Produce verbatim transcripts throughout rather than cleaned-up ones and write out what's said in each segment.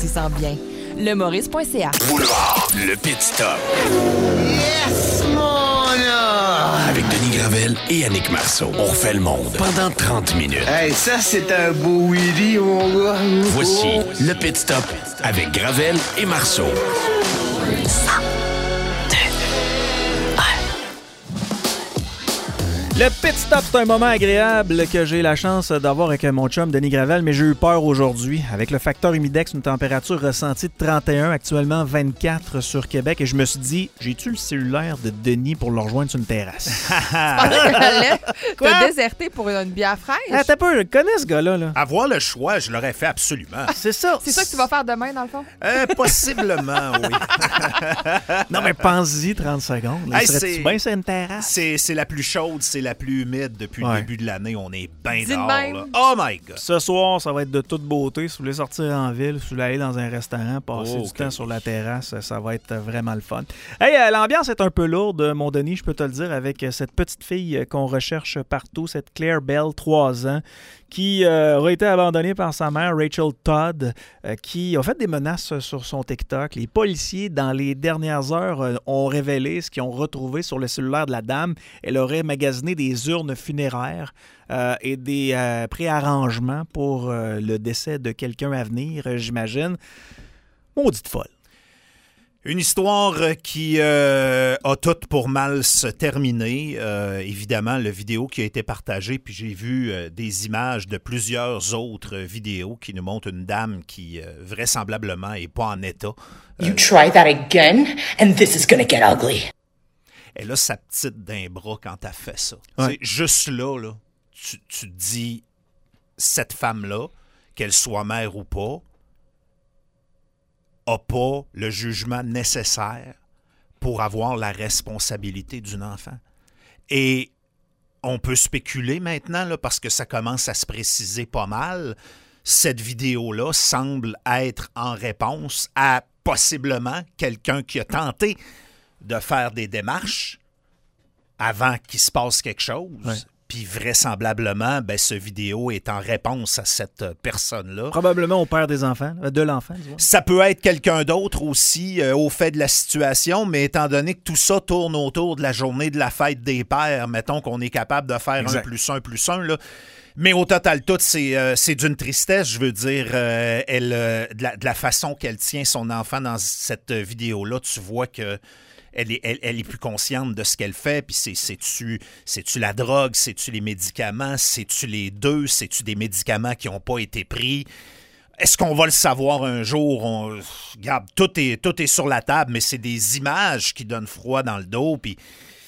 s'y sent bien. le maurice point c a. Boulevard, le Pit Stop. Yes, mon homme! Avec Denis Gravel et Annick Marceau. On refait le monde pendant trente minutes. Hey, ça, c'est un beau Willy, mon gars. Voici le Pit Stop avec Gravel et Marceau. Le pit stop, c'est un moment agréable que j'ai la chance d'avoir avec mon chum Denis Gravel, mais j'ai eu peur aujourd'hui. Avec le facteur humidex, une température ressentie de trente et un, actuellement vingt-quatre sur Québec, et je me suis dit, j'ai-tu le cellulaire de Denis pour le rejoindre sur une terrasse? T'as déserté pour une bière fraîche? Ah, t'as pas, je connais ce gars-là. Là. Avoir le choix, je l'aurais fait absolument. C'est ça. C'est ça que tu vas faire demain, dans le fond? Euh, possiblement, oui. Non, mais pense-y trente secondes. Hey, Serais-tu c'est- bien sur une terrasse? C'est, c'est la plus chaude, c'est la plus humide depuis Ouais. le début de l'année. On est bien Dis de dehors. même. Là. Oh my God! Ce soir, ça va être de toute beauté. Si vous voulez sortir en ville, si vous voulez aller dans un restaurant, passer Oh, du ok. temps sur la terrasse, ça va être vraiment le fun. Hey, euh, l'ambiance est un peu lourde, mon Denis, je peux te le dire, avec euh, cette petite fille euh, qu'on recherche partout, cette Claire Bell, trois ans, qui euh, aurait été abandonnée par sa mère, Rachel Todd, euh, qui a fait des menaces sur son TikTok. Les policiers, dans les dernières heures, euh, ont révélé ce qu'ils ont retrouvé sur le cellulaire de la dame. Elle aurait magasiné des urnes funéraires euh, et des euh, préarrangements pour euh, le décès de quelqu'un à venir, euh, j'imagine. Maudite folle. Une histoire qui euh, a tout pour mal se terminer. Euh, évidemment, le vidéo qui a été partagée, puis j'ai vu euh, des images de plusieurs autres vidéos qui nous montrent une dame qui, euh, vraisemblablement, n'est pas en état. You try that again, and this is gonna get ugly. Elle a sa petite d'un bras quand elle fait ça. Ouais. C'est juste là, là tu, tu te dis, cette femme-là, qu'elle soit mère ou pas, n'a pas le jugement nécessaire pour avoir la responsabilité d'un enfant. Et on peut spéculer maintenant, là, parce que ça commence à se préciser pas mal, cette vidéo-là semble être en réponse à possiblement quelqu'un qui a tenté de faire des démarches avant qu'il se passe quelque chose. Ouais. Puis vraisemblablement, ben, ce vidéo est en réponse à cette personne-là. Probablement au père des enfants, euh, de l'enfant, disons. Ça peut être quelqu'un d'autre aussi euh, au fait de la situation, mais étant donné que tout ça tourne autour de la journée de la fête des pères, mettons qu'on est capable de faire Exact. un plus un plus un, là. Mais au total, tout, c'est, euh, c'est d'une tristesse. Je veux dire, euh, elle, euh, de, la, de la façon qu'elle tient son enfant dans cette vidéo-là, tu vois que elle est, elle, elle est plus consciente de ce qu'elle fait. Puis c'est, c'est-tu, c'est-tu la drogue? C'est-tu les médicaments? C'est-tu les deux? C'est-tu des médicaments qui n'ont pas été pris? Est-ce qu'on va le savoir un jour? On, regarde, tout est, tout est sur la table, mais c'est des images qui donnent froid dans le dos. Puis,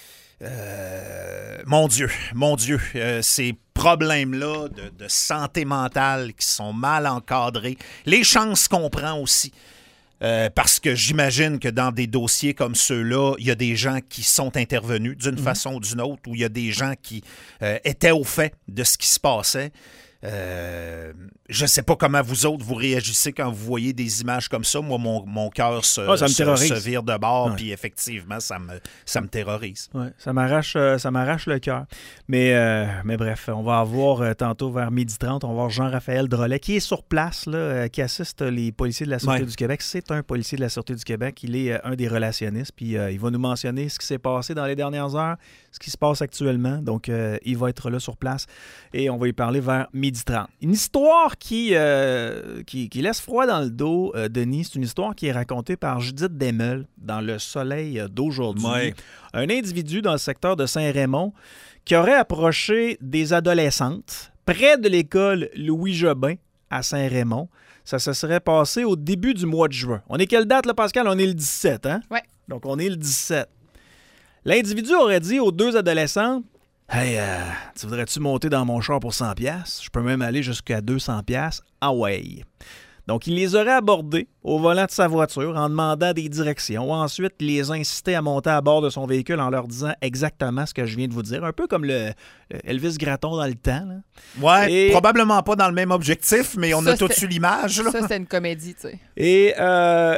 euh, mon Dieu, mon Dieu, euh, ces problèmes-là de, de santé mentale qui sont mal encadrés, les chances qu'on prend aussi. Euh, parce que j'imagine que dans des dossiers comme ceux-là, il y a des gens qui sont intervenus d'une mmh. façon ou d'une autre, ou il y a des gens qui euh, étaient au fait de ce qui se passait. Euh, je ne sais pas comment vous autres vous réagissez quand vous voyez des images comme ça. Moi, mon, mon cœur se, Ah, ça me se, terrorise. se vire de bord, Ouais. puis effectivement, ça me, ça me terrorise. Ouais, ça m'arrache, euh, ça m'arrache le cœur. Mais, euh, mais bref, on va avoir euh, tantôt vers midi trente, on va voir Jean-Raphaël Drolet qui est sur place, là, euh, qui assiste les policiers de la Sûreté Ouais. du Québec. C'est un policier de la Sûreté du Québec. Il est euh, un des relationnistes. Puis euh, il va nous mentionner ce qui s'est passé dans les dernières heures, ce qui se passe actuellement. Donc, euh, il va être là sur place et on va y parler vers midi trente. Une histoire qui, euh, qui, qui laisse froid dans le dos, euh, Denis. C'est une histoire qui est racontée par Judith Desmeules dans Le Soleil d'aujourd'hui. Ouais. Un individu dans le secteur de Saint-Raymond qui aurait approché des adolescentes près de l'école Louis-Jobin à Saint-Raymond. Ça se serait passé au début du mois de juin. On est quelle date, là, Pascal? On est le dix-sept, hein? Ouais. Donc, on est le dix-sept. L'individu aurait dit aux deux adolescentes, « Hey, euh, tu voudrais-tu monter dans mon char pour cent piastres? Je peux même aller jusqu'à deux cents piastres. Ah ouais! » Donc, il les aurait abordés au volant de sa voiture en demandant des directions. Ensuite, il les a incités à monter à bord de son véhicule en leur disant exactement ce que je viens de vous dire. Un peu comme le, le Elvis Gratton dans le temps. Là. Ouais, Et- probablement pas dans le même objectif, mais on Ça, a tout c'est- eu l'image. Là. Ça, c'est une comédie, tu sais. Et euh,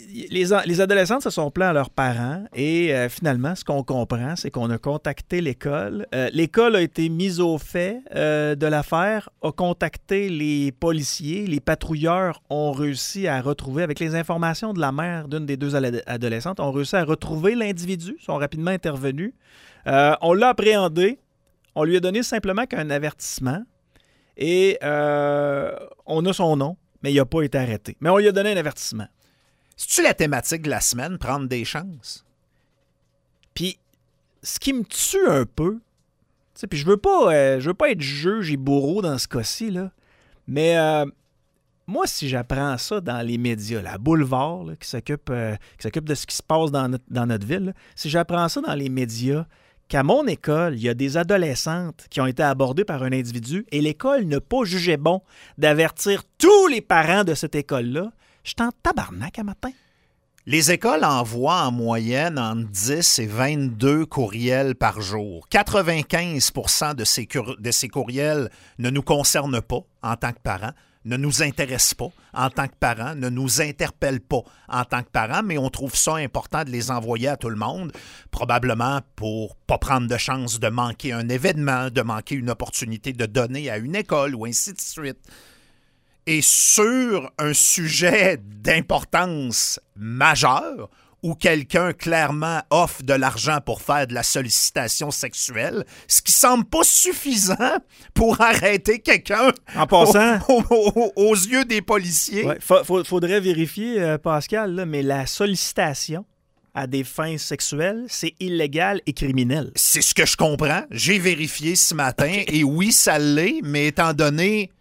les, les adolescentes se sont plaints à leurs parents et euh, finalement, ce qu'on comprend, c'est qu'on a contacté l'école. Euh, l'école a été mise au fait euh, de l'affaire, a contacté les policiers. Les patrouilleurs ont réussi à retrouver, avec les informations de la mère d'une des deux adolescentes, ont réussi à retrouver l'individu, sont rapidement intervenus. Euh, on l'a appréhendé. On lui a donné simplement qu'un avertissement et euh, on a son nom, mais il n'a pas été arrêté. Mais on lui a donné un avertissement. C'est-tu la thématique de la semaine, prendre des chances? Puis, ce qui me tue un peu, puis je veux pas, euh, je veux pas être juge et bourreau dans ce cas-ci, là, mais euh, moi, si j'apprends ça dans les médias, la Boulevard, là, qui s'occupe euh, qui s'occupe de ce qui se passe dans notre, dans notre ville, là, si j'apprends ça dans les médias, qu'à mon école, il y a des adolescentes qui ont été abordées par un individu et l'école n'a pas jugé bon d'avertir tous les parents de cette école-là, je suis en tabarnak à matin. Les écoles envoient en moyenne entre dix et vingt-deux courriels par jour. quatre-vingt-quinze pour cent de ces, cur- de ces courriels ne nous concernent pas en tant que parents, ne nous intéressent pas en tant que parents, ne nous interpellent pas en tant que parents, mais on trouve ça important de les envoyer à tout le monde, probablement pour pas prendre de chance de manquer un événement, de manquer une opportunité de donner à une école ou ainsi de suite. Et sur un sujet d'importance majeure, où quelqu'un clairement offre de l'argent pour faire de la sollicitation sexuelle, ce qui semble pas suffisant pour arrêter quelqu'un en passant au, au, au, aux yeux des policiers. Ouais, fa- fa- faudrait vérifier, euh, Pascal, là, mais la sollicitation à des fins sexuelles, c'est illégal et criminel. C'est ce que je comprends. J'ai vérifié ce matin et oui, ça l'est, mais étant donné,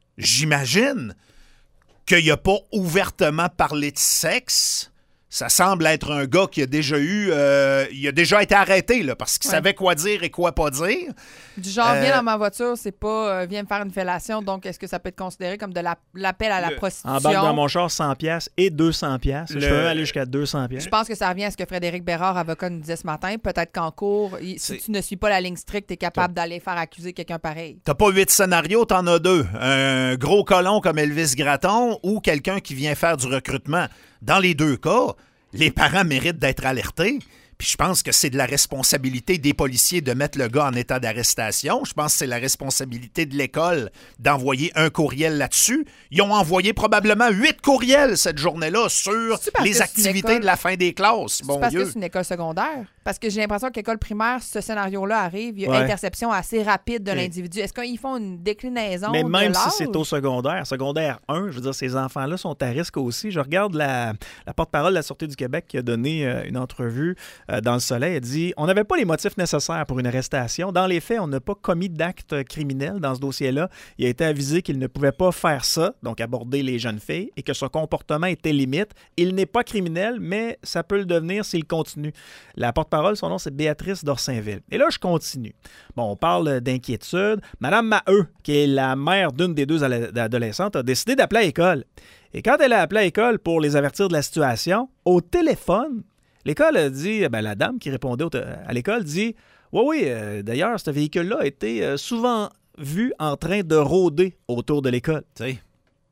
j'imagine qu'il n'a pas ouvertement parlé de sexe. Ça semble être un gars qui a déjà eu... Euh, il a déjà été arrêté là, parce qu'il ouais. savait quoi dire et quoi pas dire. Du genre, Euh, viens dans ma voiture, c'est pas euh, viens me faire une fellation, donc est-ce que ça peut être considéré comme de la, l'appel à la Le- prostitution? Embarque dans mon char cent piastres et deux cents piastres. Le- Je peux même aller jusqu'à deux cents piastres. Je pense que ça revient à ce que Frédéric Bérard, avocat, nous disait ce matin. Peut-être qu'en cours, il- si C'est- tu ne suis pas la ligne stricte, tu es capable d'aller faire accuser quelqu'un pareil. T'as pas huit scénarios, t'en as deux. Un gros colon comme Elvis Gratton ou quelqu'un qui vient faire du recrutement. Dans les deux cas, les parents méritent d'être alertés. Puis je pense que c'est de la responsabilité des policiers de mettre le gars en état d'arrestation. Je pense que c'est la responsabilité de l'école d'envoyer un courriel là-dessus. Ils ont envoyé probablement huit courriels cette journée-là sur C'est-tu parce les que c'est une activités école- de la fin des classes. C'est Bon parce Dieu. que c'est une école secondaire? Parce que j'ai l'impression qu'à l'école primaire, ce scénario-là arrive, il y a Ouais. interception assez rapide de Ok. l'individu. Est-ce qu'ils font une déclinaison Mais de même si l'âge? c'est au secondaire, secondaire un, je veux dire, ces enfants-là sont à risque aussi. Je regarde la, la porte-parole de la Sûreté du Québec qui a donné euh, une entrevue euh, dans Le Soleil. Elle dit « On n'avait pas les motifs nécessaires pour une arrestation. Dans les faits, on n'a pas commis d'acte criminel dans ce dossier-là. Il a été avisé qu'il ne pouvait pas faire ça, donc aborder les jeunes filles, et que son comportement était limite. Il n'est pas criminel, mais ça peut le devenir s'il continue. » La porte-parole, son nom, c'est Béatrice d'Orsainville. Et là, je continue. Bon, on parle d'inquiétude. Madame Maheu, qui est la mère d'une des deux adolescentes, a décidé d'appeler à l'école. Et quand elle a appelé à l'école pour les avertir de la situation, au téléphone, l'école a dit, ben, la dame qui répondait au te- à l'école dit « Oui, oui, euh, d'ailleurs, ce véhicule-là a été euh, souvent vu en train de rôder autour de l'école. » Tu sais,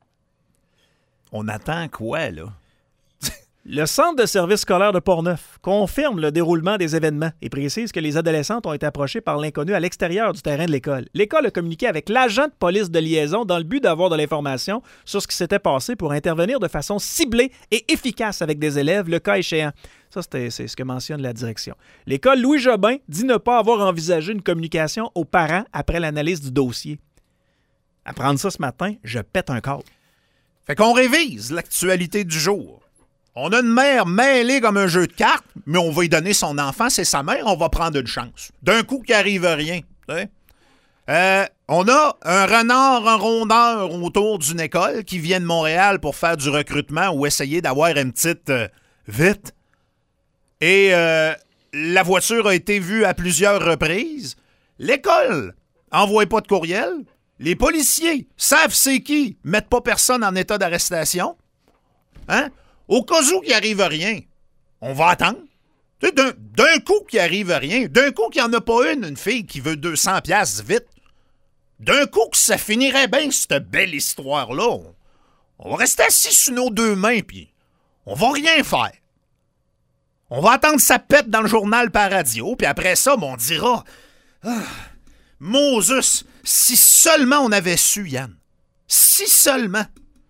on attend quoi, là? Le Centre de services scolaires de Portneuf confirme le déroulement des événements et précise que les adolescentes ont été approchées par l'inconnu à l'extérieur du terrain de l'école. L'école a communiqué avec l'agent de police de liaison dans le but d'avoir de l'information sur ce qui s'était passé pour intervenir de façon ciblée et efficace avec des élèves, le cas échéant. Ça, c'était, c'est ce que mentionne la direction. L'école Louis Jobin dit ne pas avoir envisagé une communication aux parents après l'analyse du dossier. Apprendre ça ce matin, je pète un câble. Fait qu'on révise l'actualité du jour. On a une mère mêlée comme un jeu de cartes, mais on va lui donner son enfant, c'est sa mère, on va prendre une chance. D'un coup, qu'il arrive rien. Tu sais. Euh, on a un renard, un rondeur autour d'une école qui vient de Montréal pour faire du recrutement ou essayer d'avoir une petite euh, vite. Et euh, la voiture a été vue à plusieurs reprises. L'école envoie pas de courriel. Les policiers savent c'est qui, mettent pas personne en état d'arrestation. Hein? Au cas où il arrive rien, on va attendre. Tu sais, D'un, d'un coup qu'il arrive rien, d'un coup qu'il n'y en a pas une, une fille qui veut deux cents piastres vite, d'un coup que ça finirait bien, cette belle histoire-là. On, on va rester assis sur nos deux mains, puis on va rien faire. On va attendre ça pète dans le journal par radio, puis après ça, on dira ah, Moses, si seulement on avait su, Yann. Si seulement.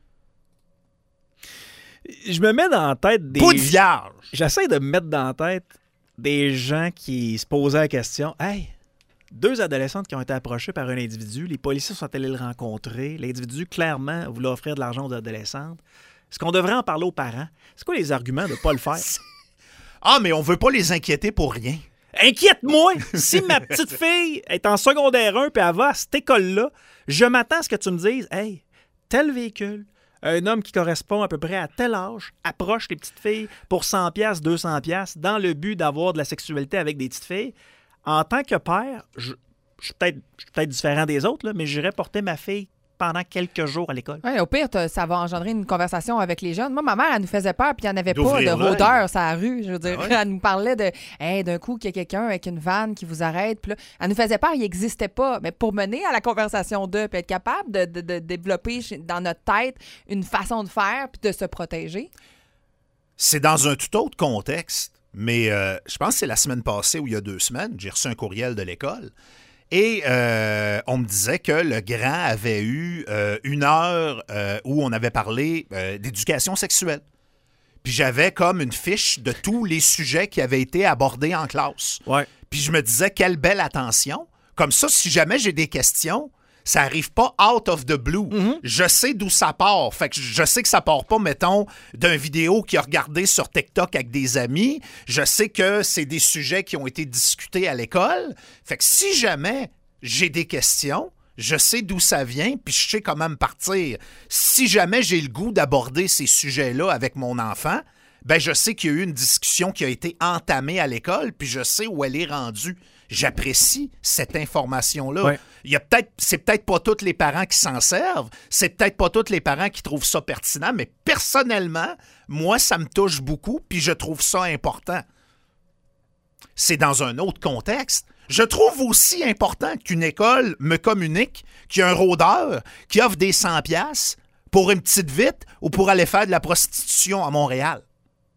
Je me mets dans la tête des... Pas de vierge. J'essaie de me mettre dans la tête des gens qui se posaient la question « Hey, deux adolescentes qui ont été approchées par un individu, les policiers sont allés le rencontrer, l'individu, clairement, voulait offrir de l'argent aux adolescentes. Est-ce qu'on devrait en parler aux parents? C'est quoi les arguments de ne pas le faire? » Ah, mais on veut pas les inquiéter pour rien. Inquiète-moi! Si ma petite fille est en secondaire un et elle va à cette école-là, je m'attends à ce que tu me dises « Hey, tel véhicule, un homme qui correspond à peu près à tel âge approche les petites filles pour cent piastres, deux cents piastres dans le but d'avoir de la sexualité avec des petites filles. » En tant que père, je, je suis peut-être, je suis peut-être différent des autres, là, mais j'irais porter ma fille pendant quelques jours à l'école. Oui, au pire, ça va engendrer une conversation avec les jeunes. Moi, ma mère, elle nous faisait peur, puis il n'y en avait pas de rôdeurs sur la rue. Je veux dire, ah ouais? Elle nous parlait de hey, d'un coup, qu'il y a quelqu'un avec une vanne qui vous arrête. Puis là, elle nous faisait peur, il n'existait pas. Mais pour mener à la conversation d'eux, puis être capable de, de, de développer dans notre tête une façon de faire, puis de se protéger. C'est dans un tout autre contexte, mais euh, je pense que c'est la semaine passée ou il y a deux semaines, j'ai reçu un courriel de l'école. Et euh, on me disait que le grand avait eu euh, une heure euh, où on avait parlé euh, d'éducation sexuelle. Puis j'avais comme une fiche de tous les sujets qui avaient été abordés en classe. Ouais. Puis je me disais, quelle belle attention. Comme ça, si jamais j'ai des questions, ça n'arrive pas out of the blue. Mm-hmm. Je sais d'où ça part. Fait que je sais que ça part pas, mettons, d'une vidéo qu'il a regardé sur TikTok avec des amis. Je sais que c'est des sujets qui ont été discutés à l'école. Fait que si jamais j'ai des questions, je sais d'où ça vient, puis je sais comment me partir. Si jamais j'ai le goût d'aborder ces sujets-là avec mon enfant, ben je sais qu'il y a eu une discussion qui a été entamée à l'école, puis je sais où elle est rendue. J'apprécie cette information-là. Ouais. Il y a peut-être, c'est peut-être pas tous les parents qui s'en servent, c'est peut-être pas tous les parents qui trouvent ça pertinent, mais personnellement, moi, ça me touche beaucoup, puis je trouve ça important. C'est dans un autre contexte. Je trouve aussi important qu'une école me communique qu'il y a un rôdeur qui offre des cent piastres pour une petite vite ou pour aller faire de la prostitution à Montréal.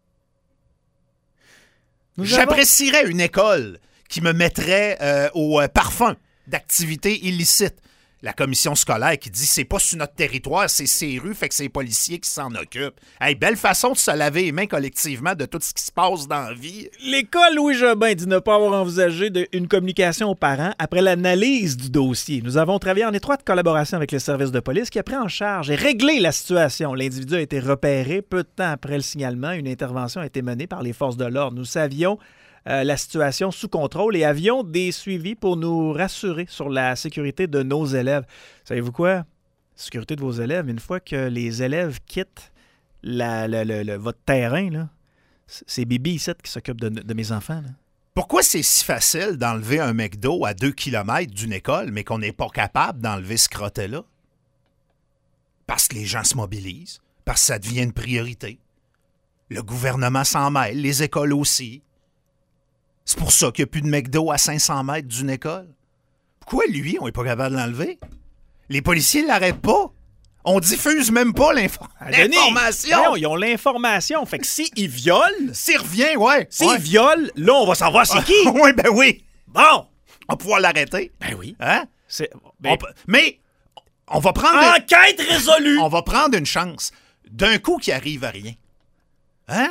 Nous J'apprécierais avons... une école qui me mettrait euh, au euh, parfum d'activités illicites. La commission scolaire qui dit c'est pas sur notre territoire, c'est ces rues, fait que c'est les policiers qui s'en occupent. Hey, belle façon de se laver les mains collectivement de tout ce qui se passe dans la vie. L'école Louis Jobin dit ne pas avoir envisagé de, une communication aux parents après l'analyse du dossier. Nous avons travaillé en étroite collaboration avec les services de police qui a pris en charge et réglé la situation. L'individu a été repéré peu de temps après le signalement. Une intervention a été menée par les forces de l'ordre. Nous savions Euh, la situation sous contrôle et avions des suivis pour nous rassurer sur la sécurité de nos élèves. Savez-vous quoi? Sécurité de vos élèves, une fois que les élèves quittent la, la, la, la, votre terrain, là, c'est Bibi ici qui s'occupe de, de mes enfants. Là. Pourquoi c'est si facile d'enlever un McDo à deux kilomètres d'une école, mais qu'on n'est pas capable d'enlever ce crottet-là? Parce que les gens se mobilisent, parce que ça devient une priorité. Le gouvernement s'en mêle, les écoles aussi. C'est pour ça qu'il n'y a plus de McDo à cinq cents mètres d'une école. Pourquoi, lui, on n'est pas capable de l'enlever? Les policiers ne l'arrêtent pas. On diffuse même pas l'info- l'information. Non, ils ont l'information. Fait que s'ils violent... S'ils reviennent, ouais. S'ils ouais. violent, là, on va savoir c'est qui. Oui, ben oui. Bon. On va pouvoir l'arrêter. Ben oui. Hein? C'est... Ben... On... Mais on va prendre... Enquête résolue. On va prendre une chance. D'un coup qu'il arrive à rien. Hein?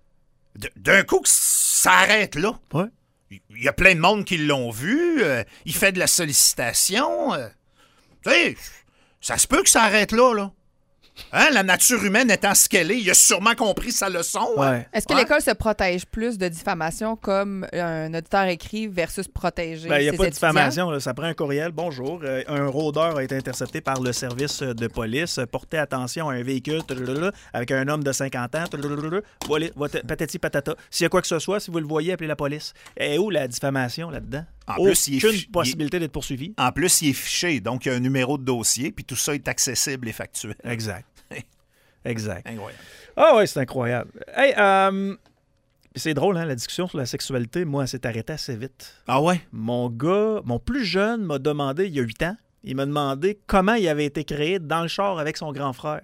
D'un coup que ça arrête là. Ouais. Il y a plein de monde qui l'ont vu. Euh, il fait de la sollicitation. Euh, tu sais, ça se peut que ça arrête là, là. Hein, la nature humaine étant ce qu'elle est, il a sûrement compris sa leçon. Ouais. Hein? Est-ce que ouais. l'école se protège plus de diffamation comme un auditeur écrit versus protéger ben, ses étudiants? Il n'y a pas de diffamation. Là. Ça prend un courriel. Bonjour. Euh, un rôdeur a été intercepté par le service de police. Portez attention à un véhicule avec un homme de cinquante ans. Voilà, patati patata. S'il y a quoi que ce soit, si vous le voyez, appelez la police. Et où la diffamation là-dedans? En plus, il y a aucune possibilité d'être poursuivi. En plus, il est fiché. Donc, il y a un numéro de dossier, puis tout ça est accessible et factuel. Exact. Exact. Incroyable. Ah oui, c'est incroyable. Hey, euh, c'est drôle, hein, la discussion sur la sexualité, moi, elle s'est arrêtée assez vite. Ah ouais? Mon gars, mon plus jeune m'a demandé, il y a huit ans, il m'a demandé comment il avait été créé dans le char avec son grand frère.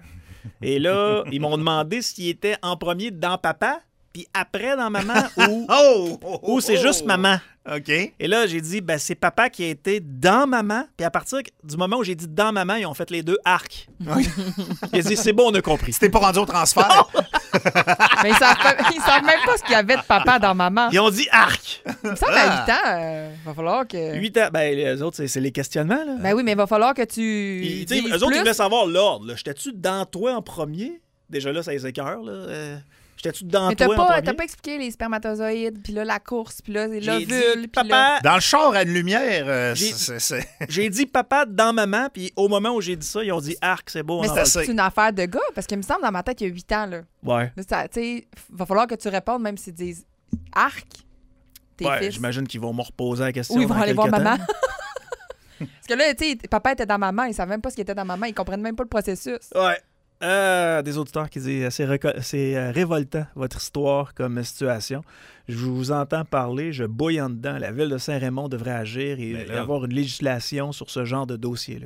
Et là, ils m'ont demandé s'il était en premier dans papa, puis après dans maman, ou, Oh! oh, ou c'est oh. juste maman. OK. Et là, j'ai dit, ben, c'est papa qui a été dans maman. Puis à partir du moment où j'ai dit dans maman, ils ont fait les deux arcs. Il a dit, c'est bon, on a compris. C'était pas rendu au transfert. Mais ils savent, pas- ils savent même pas ce qu'il y avait de papa dans maman. Ils ont dit arc. Il me semble à huit ans, euh, va falloir que... Huit ans. Ben, les autres, c'est, c'est les questionnements, là. Ben oui, mais il va falloir que tu. Ils, tu sais, dises eux autres, plus. ils voulaient savoir l'ordre. Là. J'étais-tu dans toi en premier? Déjà là, ça les écoeure, là. Euh, J'étais-tu dans Mais t'as toi en pas, premier? t'as pas expliqué les spermatozoïdes, puis là, la course, puis là, J'ai l'ovule, dit, puis papa, là... Dans le char à une lumière, euh, J'ai- c'est... c'est- j'ai dit papa dans maman, puis au moment où j'ai dit ça, ils ont dit arc, c'est beau. on Mais en c'est, va. assez. c'est une affaire de gars, parce qu'il me semble dans ma tête, il y a huit ans, là. Ouais. Là, ça, tu sais, va falloir que tu répondes, même s'ils disent arc, tes Ouais, fils. j'imagine qu'ils vont me reposer la question. Ou ils vont dans aller voir quelques maman. temps. Parce que là, tu sais, papa était dans maman, ils savent même pas ce qui était dans maman, ils comprennent même pas le processus. Ouais. Euh, des auditeurs qui disent c'est, réco- c'est euh, révoltant votre histoire comme situation. Je vous entends parler, je bouille en dedans. La ville de Saint-Raymond devrait agir et Mais y là- avoir une législation sur ce genre de dossier-là.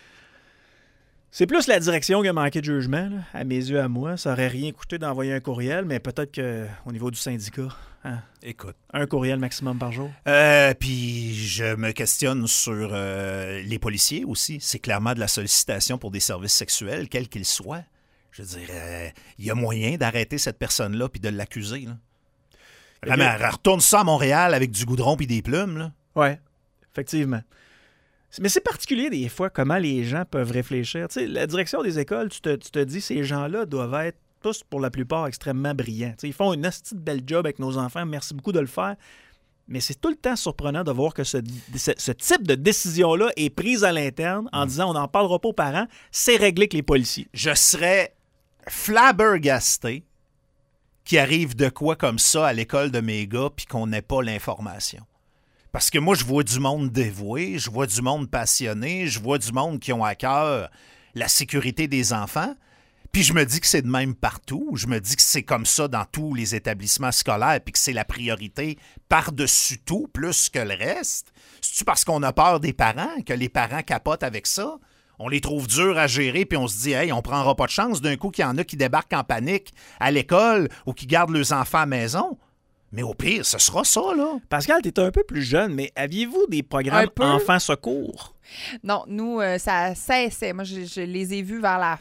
C'est plus la direction qui a manqué de jugement, là, à mes yeux, à moi. Ça aurait rien coûté d'envoyer un courriel, mais peut-être qu'au niveau du syndicat, hein, Écoute. un courriel maximum par jour. Euh, puis je me questionne sur euh, les policiers aussi. C'est clairement de la sollicitation pour des services sexuels, quels qu'ils soient. Je veux dire, euh, il y a moyen d'arrêter cette personne-là puis de l'accuser. Là. Vraiment, elle retourne ça à Montréal avec du goudron puis des plumes. Là. Ouais, effectivement. Mais c'est particulier des fois comment les gens peuvent réfléchir. Tu sais, la direction des écoles, tu te, tu te dis, ces gens-là doivent être tous, pour la plupart, extrêmement brillants. Tu sais, ils font une hostie de belle job avec nos enfants. Merci beaucoup de le faire. Mais c'est tout le temps surprenant de voir que ce, ce, ce type de décision-là est prise à l'interne en disant on n'en parlera pas aux parents, c'est réglé avec les policiers. Je serais flabbergasté qu'il arrive de quoi comme ça à l'école de mes gars puis qu'on n'ait pas l'information. Parce que moi, je vois du monde dévoué, je vois du monde passionné, je vois du monde qui ont à cœur la sécurité des enfants. Puis je me dis que c'est de même partout. Je me dis que c'est comme ça dans tous les établissements scolaires puis que c'est la priorité par-dessus tout, plus que le reste. C'est-tu parce qu'on a peur des parents, que les parents capotent avec ça? On les trouve durs à gérer puis on se dit « Hey, on prendra pas de chance d'un coup qu'il y en a qui débarquent en panique à l'école ou qui gardent leurs enfants à la maison. » Mais au pire, ce sera ça, là. Pascal, tu es un peu plus jeune, mais aviez-vous des programmes Un peu. enfants secours? Non, nous, euh, ça cessait. Moi, je, je les ai vus vers la f-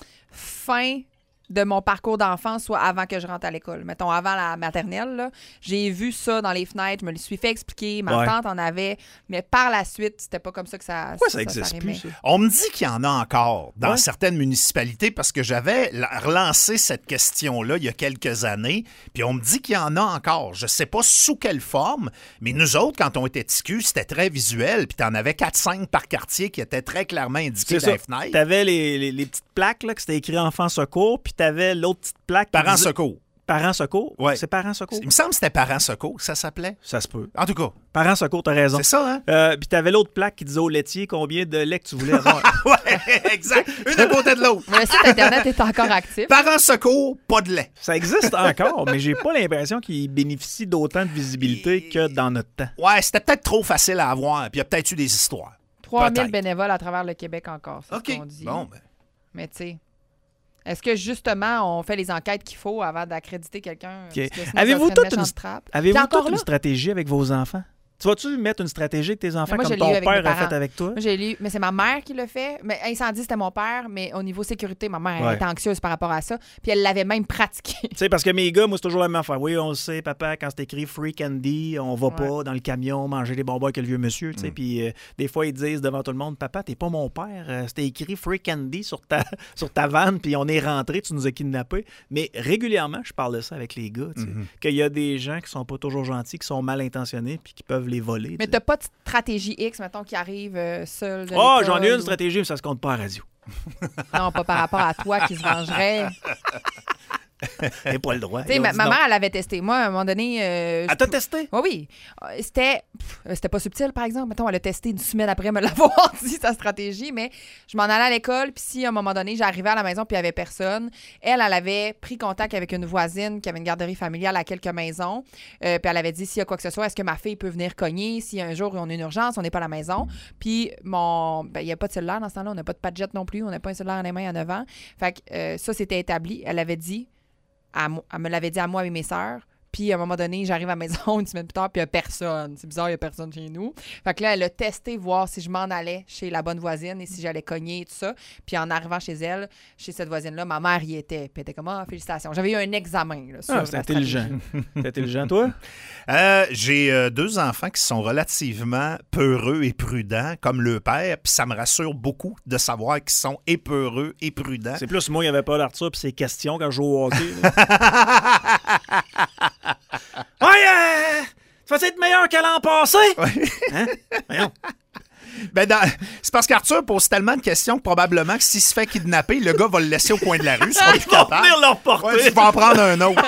fin de mon parcours d'enfance, soit avant que je rentre à l'école. Mettons, avant la maternelle, là, j'ai vu ça dans les fenêtres, je me le suis fait expliquer, ma Ouais. tante en avait, mais par la suite, c'était pas comme ça que ça Pourquoi ça n'existe s'arrimait. plus, ça? On me dit qu'il y en a encore dans Ouais. certaines municipalités parce que j'avais la- relancé cette question-là il y a quelques années, puis on me dit qu'il y en a encore. Je sais pas sous quelle forme, mais nous autres, quand on était T Q, c'était très visuel, puis t'en avais quatre cinq par quartier qui étaient très clairement indiqués C'est dans les ça. fenêtres. T'avais les, les, les petites plaques là, que c'était écrit enfants secours, puis t'avais l'autre petite plaque. qui Parents disait- secours. Parents secours? Ouais. C'est parents secours? Il me semble que c'était Parents secours que ça s'appelait. Ça se peut. En tout cas, Parents secours, t'as raison. c'est ça, hein? Euh, puis t'avais l'autre plaque qui disait au laitier combien de lait que tu voulais avoir. Ouais, exact. Une à côté de l'autre. Mais le site Internet est encore actif. Parents secours, pas de lait. Ça existe encore, mais j'ai pas l'impression qu'il bénéficie d'autant de visibilité que dans notre temps. Ouais, c'était peut-être trop facile à avoir, puis il y a peut-être eu des histoires. trois mille peut-être. bénévoles à travers le Québec encore, c'est OK. ce qu'on dit. Bon, ben. Mais tu sais, est-ce que justement, on fait les enquêtes qu'il faut avant d'accréditer quelqu'un? OK. Parce que sinon, Avez-vous ça serait toute une une- méchante trappe. Avez-vous Puis encore toute une là, stratégie avec vos enfants? Tu vas-tu mettre une stratégie avec tes enfants moi, je comme l'ai ton eu avec père mes a parents. fait avec toi? moi, j'ai lu, mais c'est ma mère qui le fait. Mais incendie, c'était mon père, mais au niveau sécurité, ma mère elle Ouais. était anxieuse par rapport à ça. Puis elle l'avait même pratiqué. Tu sais, parce que mes gars, moi, c'est toujours la même affaire. Oui, on le sait, papa, quand c'est écrit Free Candy, on va pas dans le camion manger des bonbons avec le vieux monsieur. Tu sais, puis euh, des fois, ils disent devant tout le monde, papa, t'es pas mon père. Euh, C'était écrit Free Candy sur ta, sur ta vanne, puis on est rentré, tu nous as kidnappés. Mais régulièrement, je parle de ça avec les gars, tu sais, qu'il y a des gens qui sont pas toujours gentils, qui sont mal intentionnés, puis qui peuvent les voler. Mais tu sais. t'as pas de stratégie X, mettons, qui arrive euh, seul. de Ah, l'école j'en ai une ou- stratégie, mais ça se compte pas à radio. Non, pas par rapport à toi qui se vengerait. Et pas le droit. Tu sais, ma, ma mère, elle avait testé. Moi, à un moment donné... Euh, elle t'a testé? Oui, oui. C'était... Pff, c'était pas subtil, par exemple. Mettons, elle a testé une semaine après me l'avoir dit, sa stratégie, mais je m'en allais à l'école, puis si, à un moment donné, j'arrivais à la maison, puis il n'y avait personne, elle, elle avait pris contact avec une voisine qui avait une garderie familiale à quelques maisons, euh, puis elle avait dit, s'il y a quoi que ce soit, est-ce que ma fille peut venir cogner? Si un jour, on a une urgence, on n'est pas à la maison. Puis, mon... Ben, il n'y a pas de cellulaire dans ce temps-là, on n'a pas de Padjet non plus, on n'a pas un cellulaire dans les mains à neuf ans. Fait que euh, ça, c'était établi. Elle avait dit, à mo- elle me l'avait dit à moi et mes sœurs. Puis, à un moment donné, j'arrive à la maison une semaine plus tard, puis il n'y a personne. C'est bizarre, il n'y a personne chez nous. Fait que là, elle a testé, voir si je m'en allais chez la bonne voisine et si j'allais cogner et tout ça. Puis, en arrivant chez elle, chez cette voisine-là, ma mère y était. Puis, elle était comme, ah, félicitations. J'avais eu un examen. Là, sur ah, c'est intelligent. C'est intelligent, toi? Euh, j'ai euh, deux enfants qui sont relativement peureux et prudents, comme le père, puis ça me rassure beaucoup de savoir qu'ils sont épeureux et prudents. C'est plus moi, il n'y avait pas d'Arthur puis ses questions quand je joue au hockey. Ouais, euh, tu vas être meilleur qu'à l'an passé? Ouais. Hein? Voyons. Ben dans... C'est parce qu'Arthur pose tellement de questions que probablement que s'il se fait kidnapper, le gars va le laisser au coin de la rue. Il sera plus capable. venir le reporter. Ouais, tu vas en prendre un autre.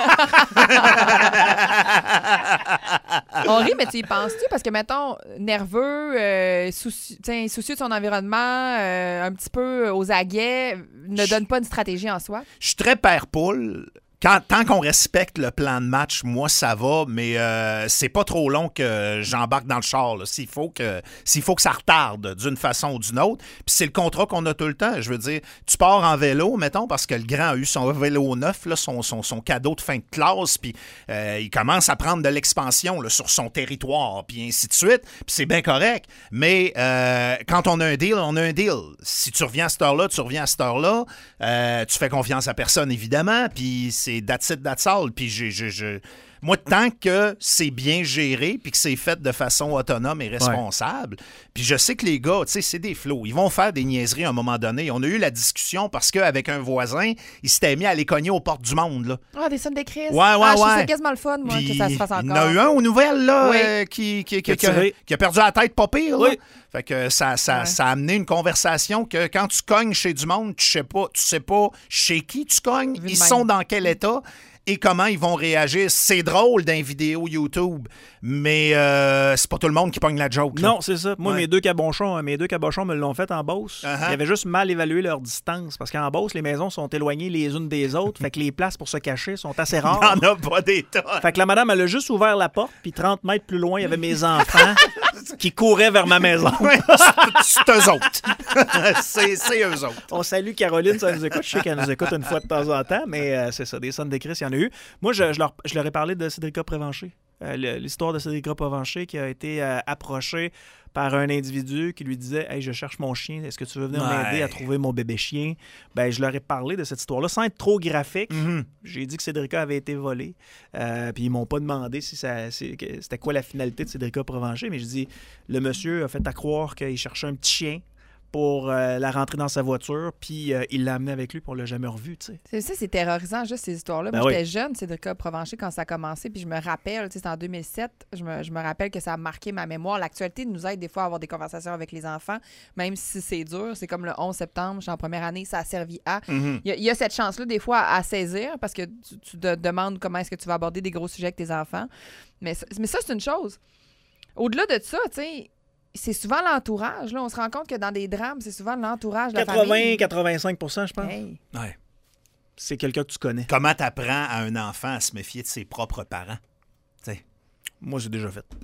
On rit, mais tu y penses-tu? Parce que, mettons, nerveux, euh, souci... soucieux de son environnement, euh, un petit peu aux aguets, ne donne pas une stratégie en soi? Je suis très père-poule. Quand, tant qu'on respecte le plan de match, moi, ça va, mais euh, c'est pas trop long que j'embarque dans le char. Là. S'il faut que, s'il faut que ça retarde d'une façon ou d'une autre. Puis c'est le contrat qu'on a tout le temps. Je veux dire, tu pars en vélo, mettons, parce que le grand a eu son vélo neuf, là, son, son, son cadeau de fin de classe, puis euh, il commence à prendre de l'expansion là, sur son territoire, puis ainsi de suite. Puis c'est bien correct. Mais euh, quand on a un deal, on a un deal. Si tu reviens à cette heure-là, tu reviens à cette heure-là. Euh, tu fais confiance à personne, évidemment, puis c'est that's it, that's all. Puis je, je, je... moi, tant que c'est bien géré puis que c'est fait de façon autonome et responsable, ouais. Puis je sais que les gars, tu sais, c'est des flots. Ils vont faire des niaiseries à un moment donné. On a eu la discussion parce qu'avec un voisin, il s'était mis à les cogner aux portes du monde. Là. Ah, des sonnes d'écrit. Ouais, ouais, ah, ouais. Je trouve ça quasiment le fun, moi, puis, que ça se fasse encore. Il y en a eu un aux nouvelles, là, oui. euh, qui, qui, qui, qui, a, qui a perdu la tête pas pire. Là. Oui. Fait que ça, ça, ouais. ça a amené une conversation que quand tu cognes chez du monde, tu sais pas, tu sais pas chez qui tu cognes, ils sont dans quel état et comment ils vont réagir. C'est drôle dans les vidéos YouTube, mais euh, c'est pas tout le monde qui pogne la joke. Là. Non, c'est ça. Moi, ouais. mes deux cabochons, mes deux cabochons me l'ont fait en Beauce. Uh-huh. Ils avaient juste mal évalué leur distance parce qu'en Beauce, les maisons sont éloignées les unes des autres, fait que les places pour se cacher sont assez rares. Il n'y en a pas des tonnes. Fait que la madame, elle a juste ouvert la porte, puis trente mètres plus loin, il y avait mes enfants qui couraient vers ma maison. Ouais, c'est, c'est eux autres. c'est, c'est eux autres. On salue Caroline, ça nous écoute. Je sais qu'elle nous écoute une fois de temps en temps, mais euh, c'est ça, des sonnes d'écrit, il y en a eu. Moi, je, je, leur, je leur ai parlé de Cédrica Prévencher. Euh, l'histoire de Cédrica Prévencher qui a été euh, approchée par un individu qui lui disait « Hey, je cherche mon chien, est-ce que tu veux venir ouais. m'aider à trouver mon bébé chien? » Ben, je leur ai parlé de cette histoire-là sans être trop graphique. Mm-hmm. J'ai dit que Cédrica avait été volée. Euh, puis ils m'ont pas demandé si ça, si, c'était quoi la finalité de Cédrica Prévencher, mais je dis le monsieur a fait à croire qu'il cherchait un petit chien pour euh, la rentrer dans sa voiture, puis euh, il l'a amené avec lui, puis on l'a jamais revu, tu sais. C'est ça, c'est terrorisant, juste ces histoires-là. Ben Moi, oui. j'étais jeune, Cédrica Provencher, quand ça a commencé, puis je me rappelle, tu sais, c'était en deux mille sept, je me, je me rappelle que ça a marqué ma mémoire. L'actualité nous aide des fois à avoir des conversations avec les enfants, même si c'est dur. C'est comme le onze septembre, je suis en première année, ça a servi à... Mm-hmm. Il y, a, il y a cette chance-là, des fois, à saisir, parce que tu, tu te demandes comment est-ce que tu vas aborder des gros sujets avec tes enfants. Mais, mais ça, c'est une chose. Au-delà de ça, tu sais... C'est souvent l'entourage. Là. On se rend compte que dans des drames, c'est souvent l'entourage de la famille. quatre-vingts à quatre-vingt-cinq pour cent, je pense. Hey. Ouais. C'est quelqu'un que tu connais. Comment t'apprends à un enfant à se méfier de ses propres parents? T'sais. Moi, j'ai déjà fait.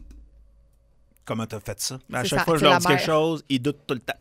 Comment t'as fait ça? À c'est chaque ça, fois que je leur dis mère. quelque chose, ils doutent tout le temps.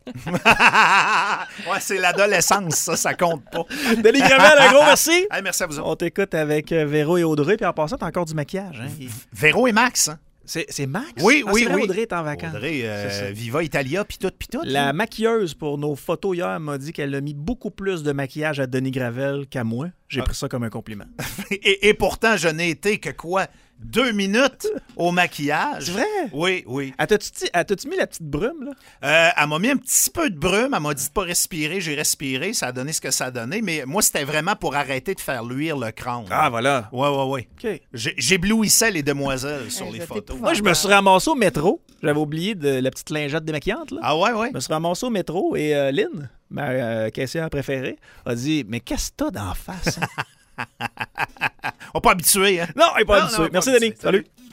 Ouais, c'est l'adolescence, ça, ça compte pas. Denis Gravel, un gros merci. Hey, merci à vous autres. On t'écoute avec Véro et Audrey, puis en passant, t'as encore du maquillage. Hein? Il... Véro et Max, hein? C'est, c'est Max? Oui, ah, oui, c'est vrai, oui. Audrey est en vacances. Audrey, euh, Viva Italia, puis tout, puis tout. La hein? maquilleuse pour nos photos hier m'a dit qu'elle a mis beaucoup plus de maquillage à Denis Gravel qu'à moi. J'ai ah. pris ça comme un compliment. et, et pourtant, je n'ai été que quoi? Deux minutes au maquillage. C'est vrai? Oui, oui. Elle t'as-tu, elle t'as-tu mis la petite brume, là? Euh, elle m'a mis un petit peu de brume. Elle m'a dit de pas respirer. J'ai respiré. Ça a donné ce que ça a donné. Mais moi, c'était vraiment pour arrêter de faire luire le crâne. Ah, voilà. Oui, oui, oui. OK. J'ai, j'éblouissais les demoiselles sur hey, les photos. Moi, je me suis ramassé au métro. J'avais oublié de la petite lingette démaquillante, là. Ah ouais, ouais. Je me suis ramassé au métro et euh, Lynn, ma euh, caissière préférée, a dit « Mais qu'est-ce que t'as d'en face? » pas habitué. Hein? Non, elle n'est pas Non, habituée. non, Merci, pas Denis. habitué. Salut.